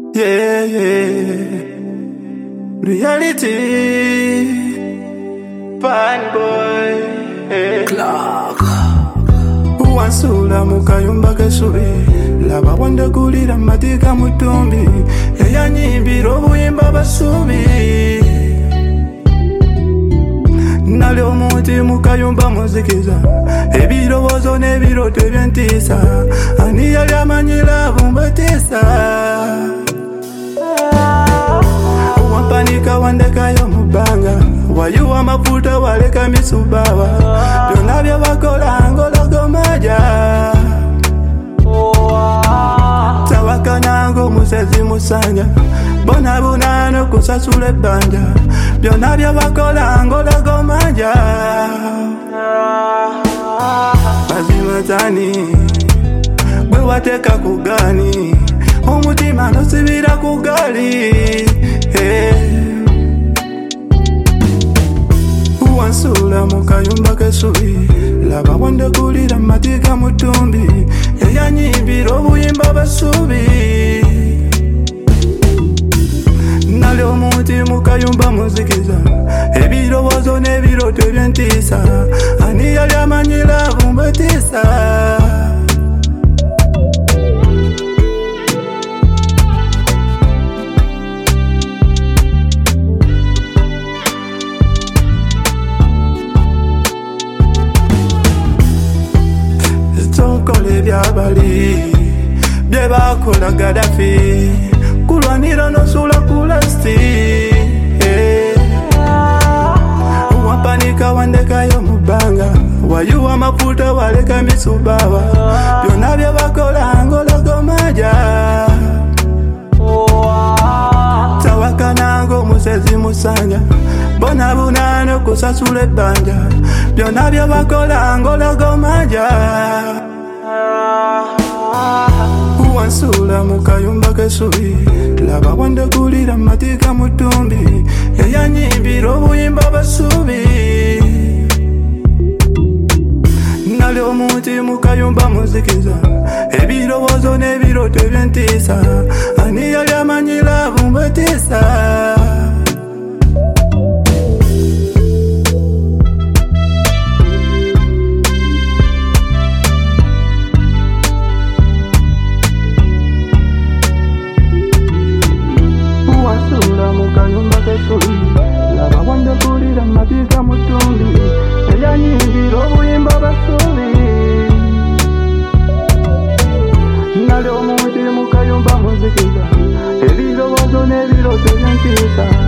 Yeah, yeah. Reality. Fine boy. Yeah. Clark. Wansula mukayumba kesubi. Laba wanda gulira matika mutumbi. Eyanyimbira obuyimba basubi. Nali omuti mukayumba muzikiza. Ebirowozo n'ebiroto ebyentiisa. Ani yali amanyira bumbatisa. Wampanika wandekayo mubanga. Wayuwa mafuta waleka misubawa. Byonna byebakola ngologo maja. Tawakana ng'omusezi musanja. Bona bunano kusasula ebbanja. Byonna byebakola ngologo maja. Mazima tani bwe wateeka ku gani. Omutima nosibira ku gali. Wansula mukayumba kesubi. Laba wanda gulira matika mutumbi. Eyanyimbira obuyimba basubi. Nali omuti mukayumba muzikiza. Ebirowozo n'ebiroto ebyentiisa. Ani yali amanyira bumbatisa. Tokole byabali byebakola Gaddafi. Kulwanira nosula kulasti. Wampanika wandekayo mubanga. Wayuwa mafuta waleka misubawa. Byonna byebakola ngologo maja. Tawakana ng'omusezi musanja. Bona bunano kusasula ebbanja. Byonna byebakola ngologo maja. Wansula mukayumba kesubi. Laba wanda gulira matika mutumbi. Eyanyimbira obuyimba basubi. Nali omuti mukayumba muzikiza. Ebirowozo n'ebiroto ebyentiisa. Ani yali amanyira bumbatisa. Laba wanda gulira matika mutumbi. Eyanyimbira obuyimba basubi. Nali omuti mukayumba muzikiza. Ebirowozo n'ebiroto ebyentiisa.